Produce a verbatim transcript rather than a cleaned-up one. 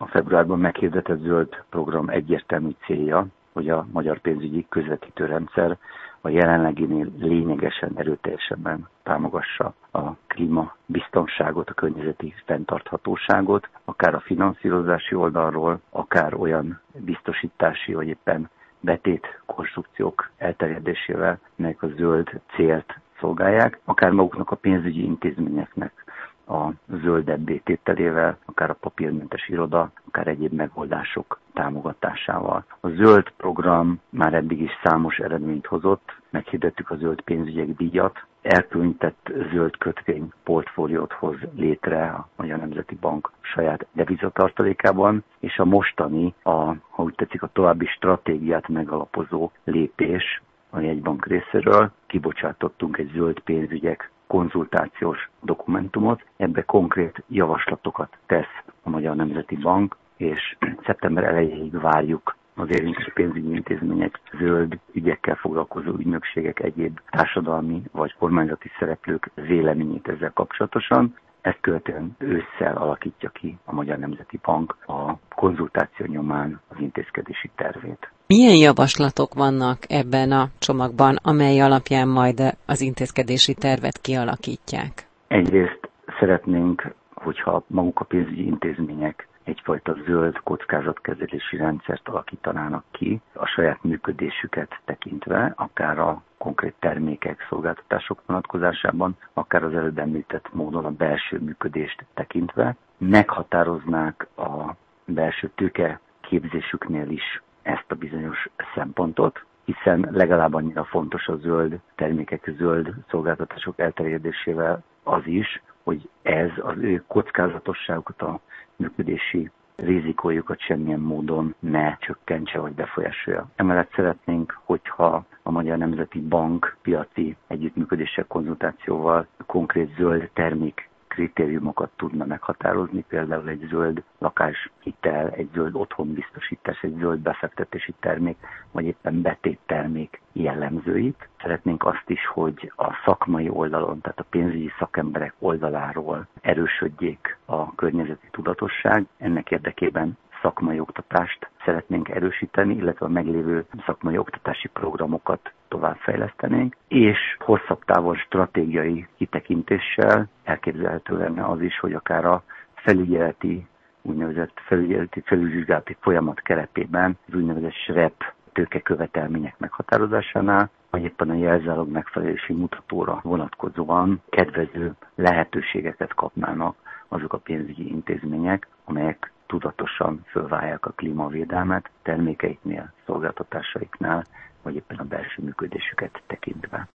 A februárban meghirdetett zöld program egyértelmű célja, hogy a magyar pénzügyi közvetítő rendszer a jelenleginél lényegesen erőteljesebben támogassa a klímabiztonságot, a környezeti fenntarthatóságot, akár a finanszírozási oldalról, akár olyan biztosítási, vagy éppen betétkonstrukciók elterjedésével, melyek a zöld célt szolgálják, akár maguknak a pénzügyi intézményeknek a zöldebbé tételével, akár a papírmentes iroda, akár egyéb megoldások támogatásával. A zöld program már eddig is számos eredményt hozott, meghirdettük a zöld pénzügyek díjat, elkülönített zöld kötvény portfóliót hoz létre a Magyar Nemzeti Bank saját devizatartalékában, és a mostani, a, ha úgy tetszik, a további stratégiát megalapozó lépés a jegybank részéről. Kibocsátottunk egy zöld pénzügyek konzultációs dokumentumot, ebbe konkrét javaslatokat tesz a Magyar Nemzeti Bank, és szeptember elejéig várjuk az érintett pénzügyi intézmények, zöld ügyekkel foglalkozó ügynökségek, egyéb társadalmi vagy kormányzati szereplők véleményét ezzel kapcsolatosan. Ezt követően ősszel alakítja ki a Magyar Nemzeti Bank a konzultáció nyomán az intézkedési tervét. Milyen javaslatok vannak ebben a csomagban, amely alapján majd az intézkedési tervet kialakítják? Egyrészt szeretnénk, hogyha maguk a pénzügyi intézmények egyfajta zöld kockázatkezelési rendszert alakítanának ki, a saját működésüket tekintve, akár a konkrét termékek, szolgáltatások vonatkozásában, akár az előbb említett módon a belső működést tekintve, meghatároznák a belső tőke képzésüknél is ezt a bizonyos szempontot, hiszen legalább annyira fontos a zöld termékek, zöld szolgáltatások elterjedésével az is, hogy ez az ő kockázatosságukat, a működési rizikójukat semmilyen módon ne csökkentse vagy befolyásolja. Emellett szeretnénk, hogyha a Magyar Nemzeti Bank piaci együttműködéssel, konzultációval konkrét zöld termék kritériumokat tudna meghatározni, például egy zöld lakáshitel, egy zöld otthonbiztosítás, egy zöld befektetési termék, vagy éppen betéttermék jellemzőit. Szeretnénk azt is, hogy a szakmai oldalon, tehát a pénzügyi szakemberek oldaláról erősödjék a környezeti tudatosság. Ennek érdekében szakmai oktatást szeretnénk erősíteni, illetve a meglévő szakmai oktatási programokat továbbfejlesztenénk, és hosszabb távon stratégiai kitekintéssel elképzelhető lenne az is, hogy akár a felügyeleti, úgynevezett felügyeleti felülvizsgálati folyamat keretében az úgynevezett es er e pé tőkekövetelmények meghatározásánál, vagy éppen a jelzálog megfelelési mutatóra vonatkozóan kedvező lehetőségeket kapnának azok a pénzügyi intézmények, amelyek tudatosan fölválják a klímavédelmet termékeiknél, szolgáltatásaiknál, vagy éppen a belső működésüket tekintve.